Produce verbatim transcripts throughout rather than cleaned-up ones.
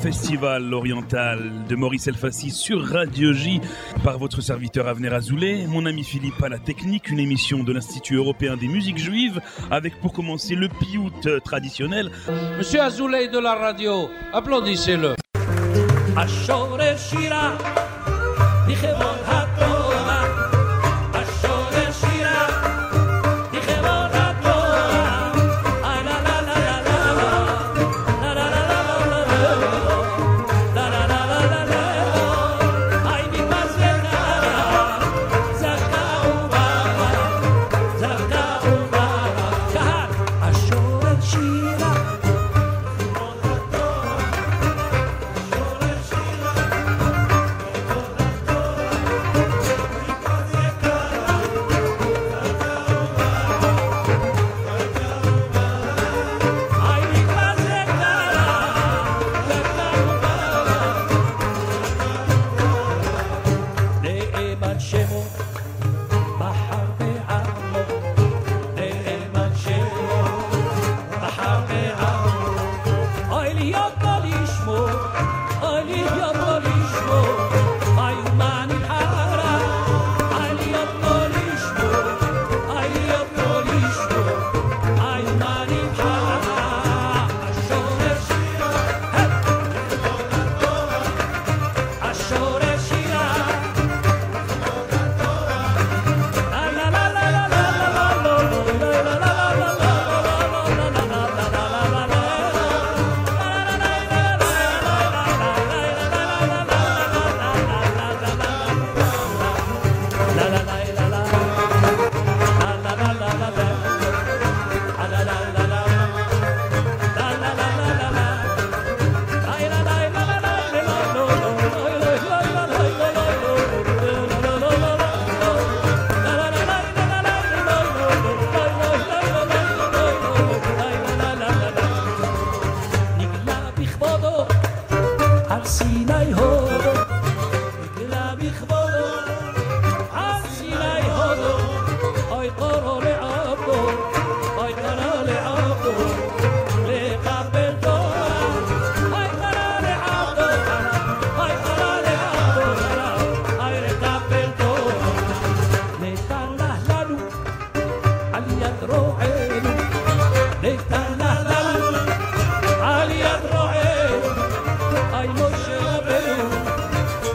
Festival oriental de Maurice Elfassi sur Radio J par votre serviteur Avner Azoulay, mon ami Philippe à la technique, une émission de l'Institut européen des musiques juives avec pour commencer le piout traditionnel. Monsieur Azoulay de la radio, applaudissez-le. Ashore Shira, Nichevon HaTorah, Ashore Shira, Nichevon HaTorah, ay la la la la la, la la la la la, la la la la la la, ay mi mazera, Zaka Ubara, Zaka Ubara, Kahal, Ashore Shira.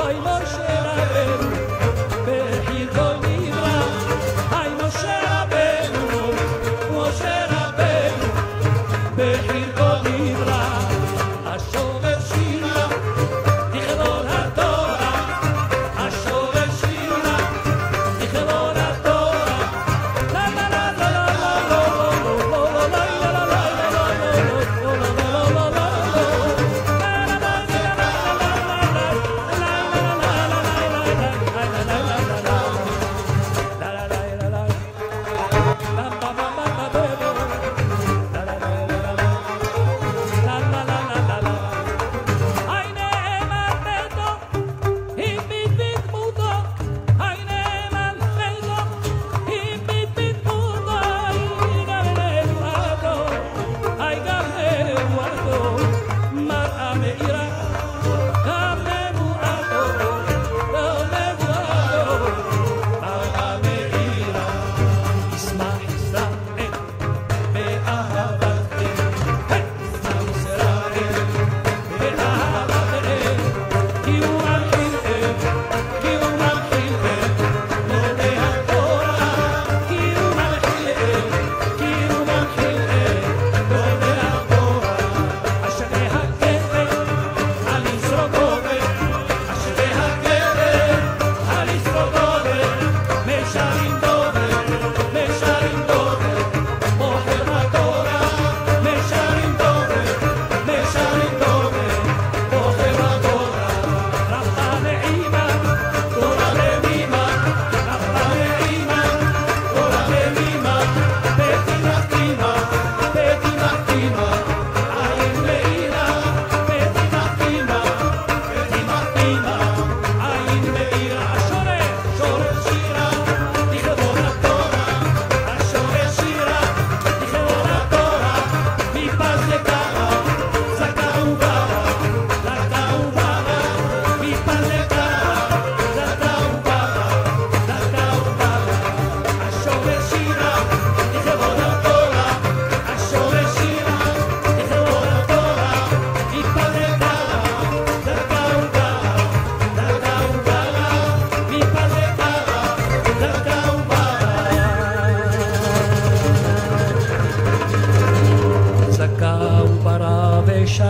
Moshe Rabbeinu,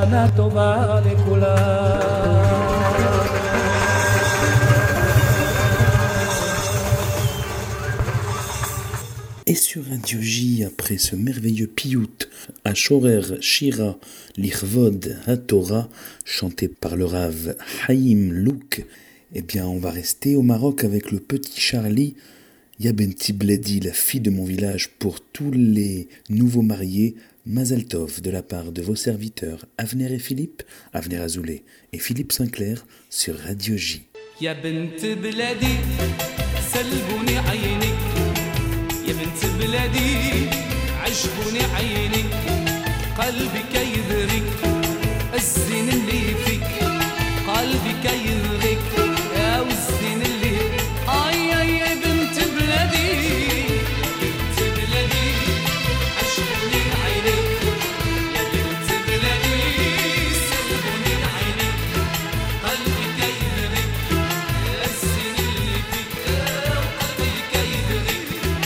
שנה טובה לכולם. Et sur Radio J, après ce merveilleux piout, Ashorer Shira Lichvod HaTorah, chanté par le Rav Haïm Louk, eh bien on va rester au Maroc avec le petit Charlie, Yabenti Bledi, la fille de mon village, pour tous les nouveaux mariés, Mazal Tov, de la part de vos serviteurs Avner et Philippe, Avner Azoulay et Philippe Sinclair sur Radio J. Yabenti Bledi, salbouni aynik. يا بنت بلادي عجبوني عينك قلبك يذرك الزين اللي فيك قلبك يذرك يا والزين اللي اي اي يا بنت بلادي بنت بلادي عجبوني عينك يا بنت بلادي سلبوني عينك قلبك يذرك الزين اللي فيك قلبك يذرك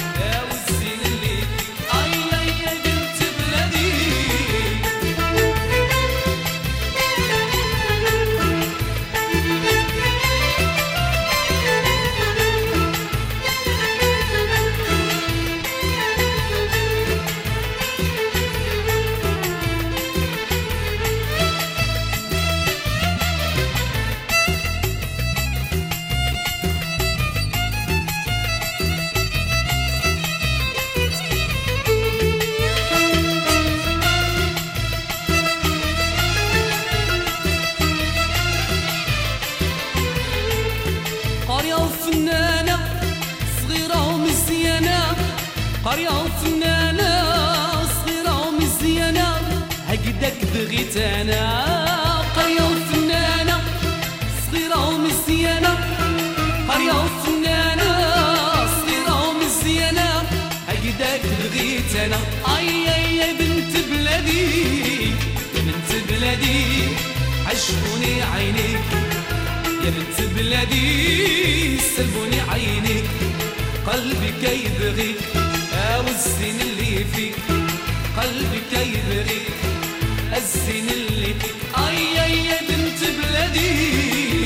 قرية وفنانة صغيرة ومزيانة هكداك بغيت أنا قرية وفنانة صغيرة ومزيانة قرية وفنانة صغيرة ومزيانة هكداك بغيت أنا أي أي يا بنت بلادي يا بنت بلادي عجبوني عينيك يا بنت بلادي سلبوني عينيك قلبك يبغيك والزين اللي فيك قلبك يبغيك الزين اللي فيك اي اي يا بنت بلادي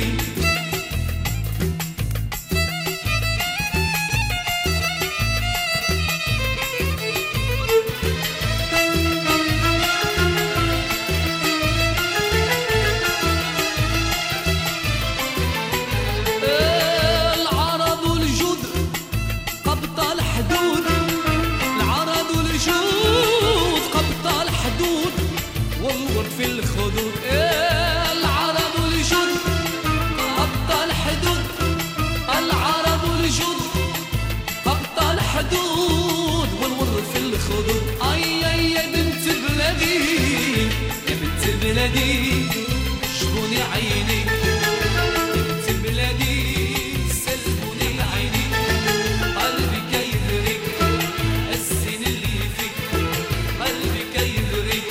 في الخدود العرب والجود قطع الحدود العرب والجود قطع الحدود والور في الخدود اي اي يا بنت بلادي يا بنت بلادي شبوني عينيك يا بنت بلادي سلبوني عينيك قلبك يدرك الزين اللي فيك قلبك يدرك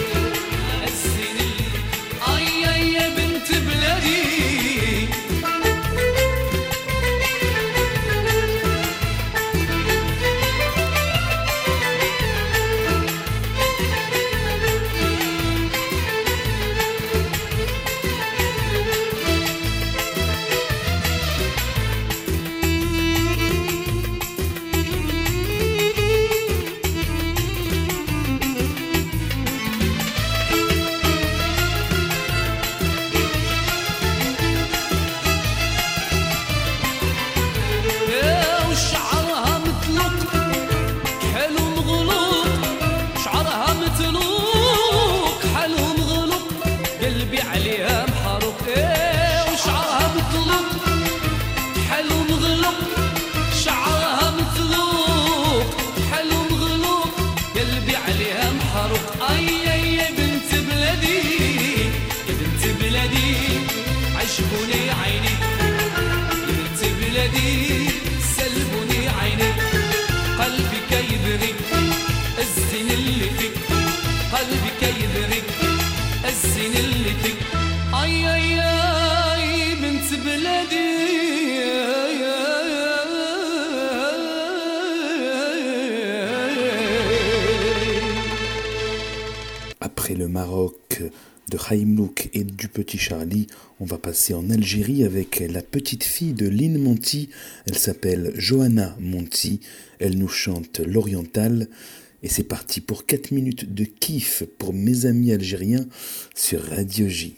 عجبوني عينيك يا بنت بلادي سلبوني عينيك قلبك يبغيك الزين اللي فيك قلبك يبغيك الزين اللي فيك اي اي اي بنت بلادي Après le Maroc, Maroc de Haïm Louk et du Petit Charlie, on va passer en Algérie avec la petite fille de Lynn Monty. Elle s'appelle Johanna Monty. Elle nous chante l'oriental. Et c'est parti pour quatre minutes de kiff pour mes amis algériens sur Radio J.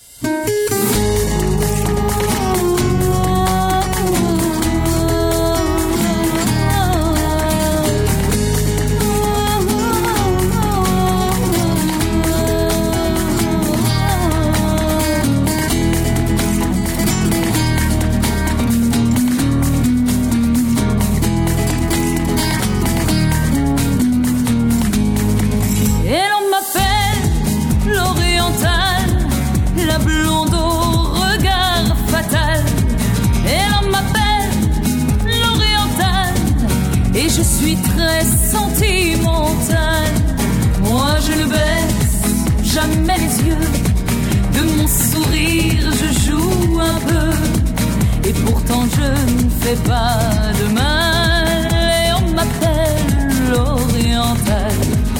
Je suis très sentimentale. Moi je ne baisse jamais les yeux. De mon sourire je joue un peu. Et pourtant je ne fais pas de mal. Et on m'appelle l'orientale.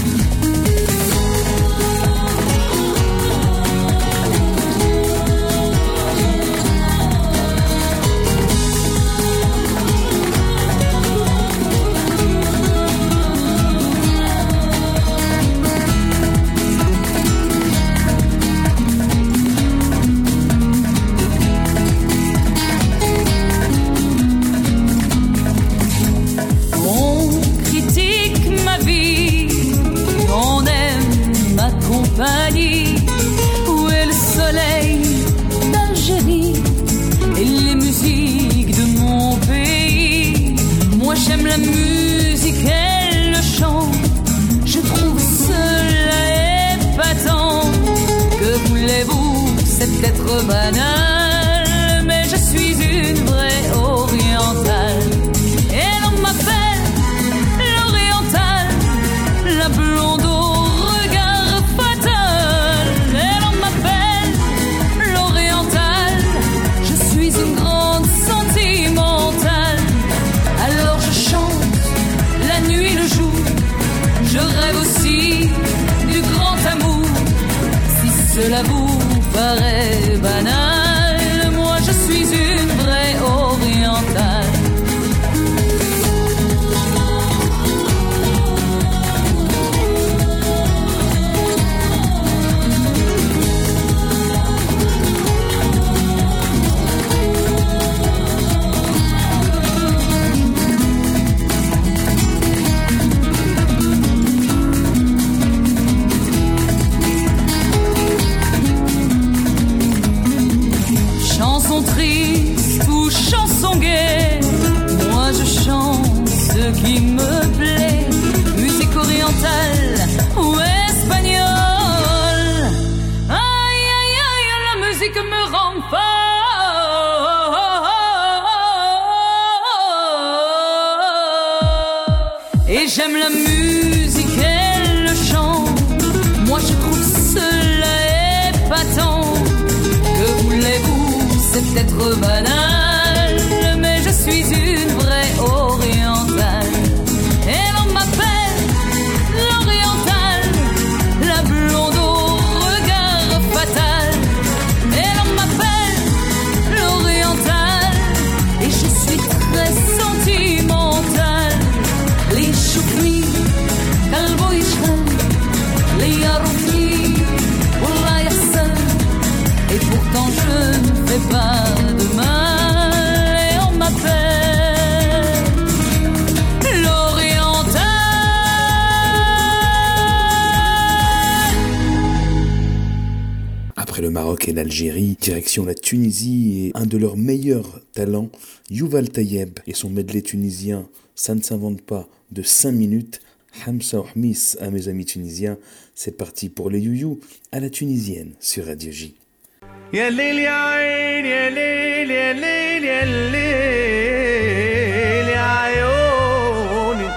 Où est le soleil d'Algérie et les musiques de mon pays? Moi j'aime la musique et le chant. Je trouve cela épatant. Que voulez-vous, c'est peut-être banal, mais je suis une vraie orientale. Et l'on m'appelle l'orientale, la blonde au regard fatal. Et l'on m'appelle l'orientale, je suis une grande sentimentale. Alors je chante la nuit, le jour, je rêve aussi du grand amour. Si cela vous paraît banal, moi je suis une vraie orientale. Chanson triste ou chanson gaie, moi je chante ce qui me plaît. Musique orientale ou espagnole, aïe aïe aïe, la musique me rend folle. Et j'aime la musique et le chant, moi je trouve cela épatant. Que voulez-vous, c'est peut-être banal, mais je suis une vraie orientale. Et l'on m'appelle l'orientale, la blonde au regard fatal. Et l'on m'appelle l'orientale, et je suis très sentimentale. Les choukmi, kalbo yishkal, les yaroufi, wallah yahsan. Et pourtant je ne fais pas de mal, et on m'appelle l'orientale. Après le Maroc et l'Algérie, direction la Tunisie et un de leurs meilleurs talents, Youval Tayeb et son medley tunisien Ça ne s'invente pas de cinq minutes. Hamza Ohmis à mes amis tunisiens, c'est parti pour les youyou à la tunisienne sur Radio J. يا ليل يا عين يا ليل يا ليل يا ليل يا عيوني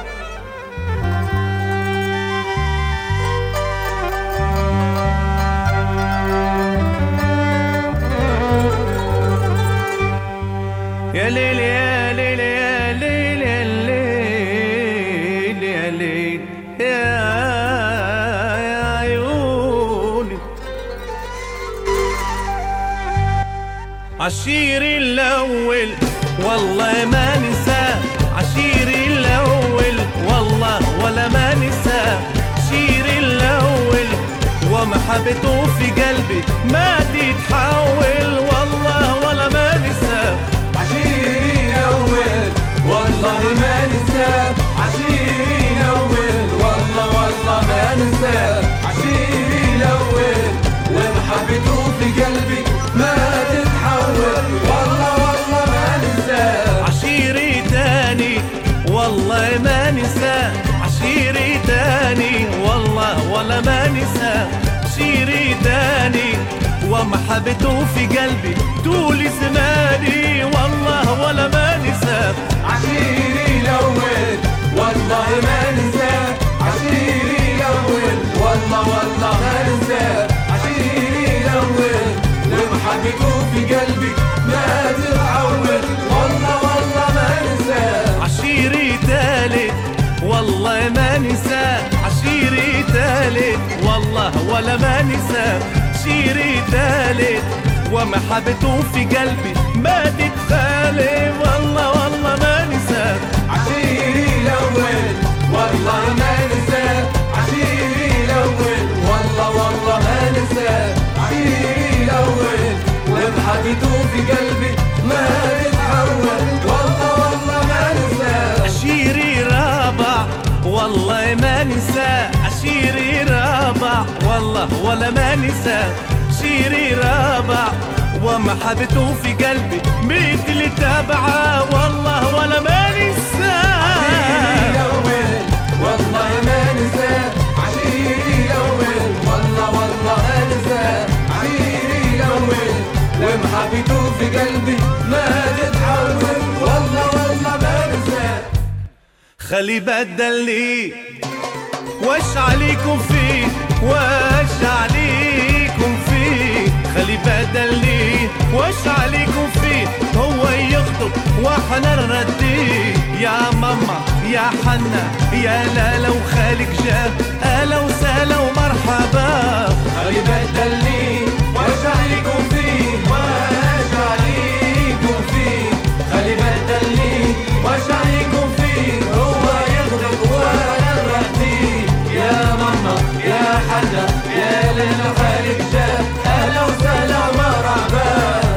يا ليل يا ليل يا ليل يا ليل يا ليل يا عيوني عشيري الأول والله ما ننساه عشيري الأول والله ولا ما ننساه عشيري الأول ومحبته في قلبي ما تتحول والله ولا ما ننساه عشيري الأول والله ما ننساه عشيري الأول والله والله ما ننساه عشيري الأول ومحبته في قلبي ما تتحول والله والله ما ننساه عشيري تاني والله ما ننساه عشيري تاني والله ولا ما ننساه عشيري تاني ومحبته في قلبي طول زماني والله ولا ما ننساه عشيري الأول والله ما ننساه عشيري الأول والله والله ما ننساه عشيري الأول ومحبته في قلبي ما تتعود والله والله ما ننساه عشيري تالت والله ما ننساه عشيري تالت والله ولا ما ننساه عشيري تالت ومحبته في قلبي ما تتخالف والله والله ما ننساه عشيري الأول والله ما ننساه عشيري الأول والله والله ما ننساه عشيري الأول ومحبته في قلبي ما تتحول والله والله ما ننساه عشيري رابع والله ما ننساه عشيري رابع والله ولا ما ننساه عشيري رابع ومحبته في قلبي مثل تابعه والله ولا ما ننساه عشيري الأول والله ما ننساه عشيري الأول والله والله ما ننساه عشيري الأول ومحبته في قلبي ما تتحول والله والله ما ننساه خلي بدل لي وش عليكم فيه وش عليكم فيه خلي بدل لي وش عليكم فيه هو يخطب واحنا نرديه يا ماما يا حنا يا لالا وخالك جاب اهلا وسهلا ومرحبا خلي بدل لي وش عليكم فيه وش عليكم فيه خلي بدل لي وش عليكم فيه هو يغضب وانا نرديه يا ماما يا حنا يا لالا وخالك جاب اهلا وسهلا ومرحبا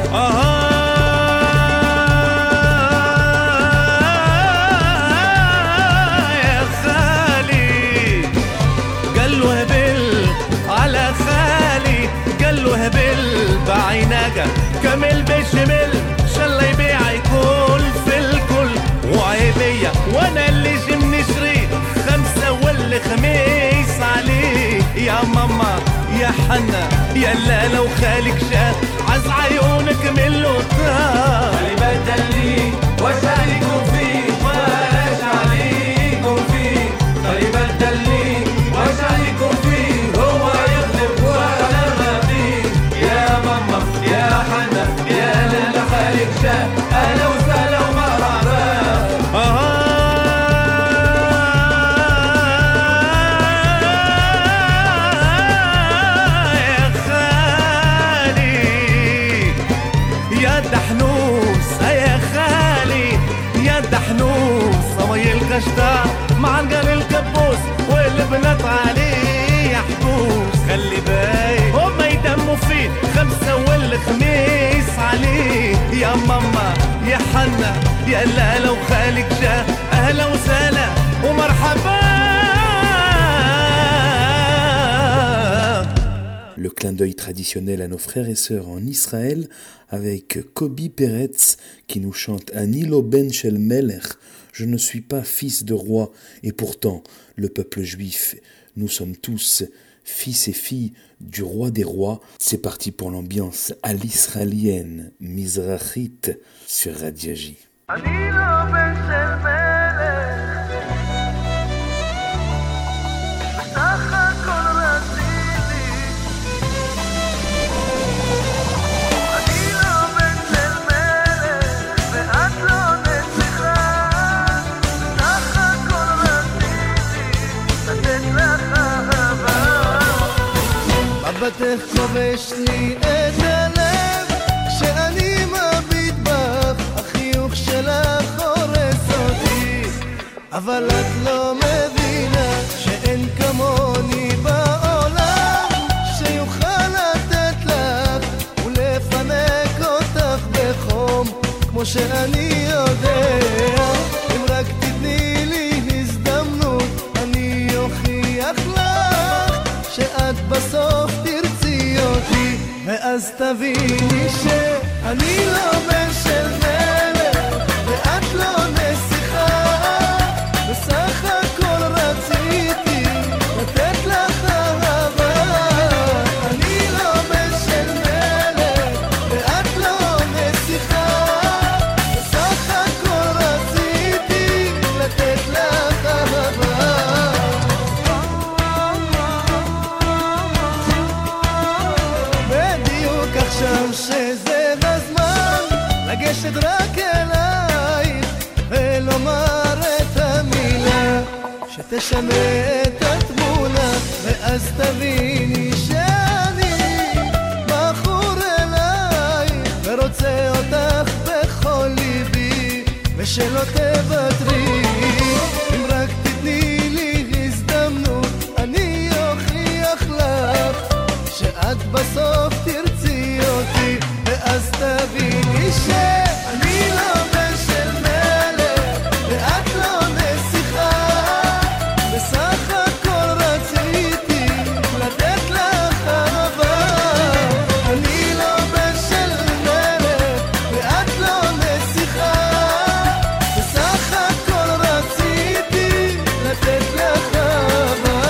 بعيناك كمل بشمل شالله يبيع يكون في الكل وعيبية وانا اللي جم نشري خمسة والخميس عليه يا ماما يا حنا يا لالا وخالك شاف عز عيونك من لطاف خلي بدل لي وش عليكم فيه وش عليكم فيه خلي بدل لي وش عليكم فيه هو يغلب وانا غادي يا ماما يا حنا يا لالا خالك شاف اهلا وسهلا ومرحبا يا خالي يا دحنوس يا خالي يا دحنوس صوي القشطة مع القل الكبوس والبنات عليه يحبوس خلي باي هما يدموا فيه خمسة والخميس عليه يا ماما يا حنا يا لالا وخالك جا اهلا وسهلا ومرحبا. Le clin d'œil traditionnel à nos frères et sœurs en Israël avec Kobi Peretz qui nous chante Anilo ben shel melech, je ne suis pas fils de roi et pourtant le peuple juif, nous sommes tous fils et filles du roi des rois. C'est parti pour l'ambiance à l'israélienne, mizrachite sur Radio J. מבטך כובש לי את הלב כשאני אבל את לא מבינה שאין כמוני בעולם שיוכל לתת לך ולפנק אותך בחום כמו שאני יודע. אם רק תתני לי הזדמנות אני אוכיח לך שאת בסוף תרצי אותי, ואז תביני שאני לא בן של מלך ואת לא נסיכה, בסך הכל רציתי לתת לך אהבה. אני לא בן של מלך ואת לא נסיכה, בסך הכל רציתי לתת לך אהבה. בדיוק עכשיו שזה בזמן לגשת רק אלייך ולומר את המילה שתשנה את התמונה, ואז תביני שאני בחור אלייך ורוצה אותך בכל ליבי ושלא תוותרי. אם רק תתני לי הזדמנות אני אוכיח לך שאת בסוף תרצי אותי, ואז תביני שאני לא בן של מלך ואת לא נסיכה, בסך הכל רציתי לתת לך אהבה. אני לא בן של מלך ואת לא נסיכה, בסך הכל רציתי לתת לך אהבה.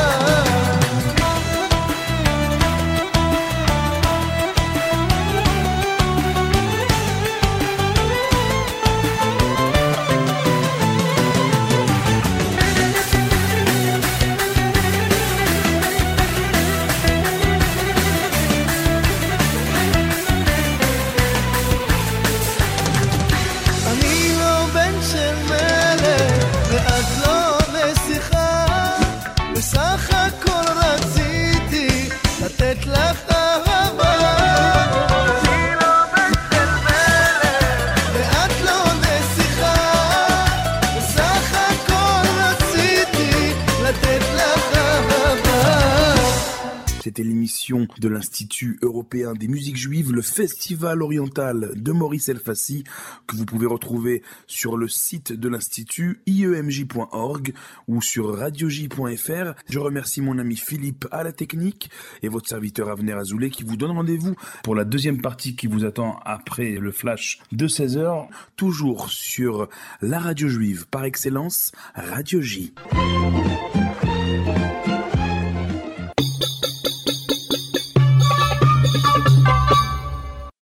אני לא בן של מלך ואת לא נסיכה, בסך הכל רציתי לתת לך אהבה. אני לא בן של מלך ואת לא נסיכה, בסך הכל רציתי לתת לך אהבה. C'était l'émission de l'Institut européen des musiques juives, le Festival oriental de Maurice Elfassi, que vous pouvez retrouver sur le site de l'Institut i e m j point org ou sur radio j point f r. Je remercie mon ami Philippe à la technique et votre serviteur Avner Azoulay qui vous donne rendez-vous pour la deuxième partie qui vous attend après le flash de seize heures, toujours sur la radio juive par excellence, Radio J.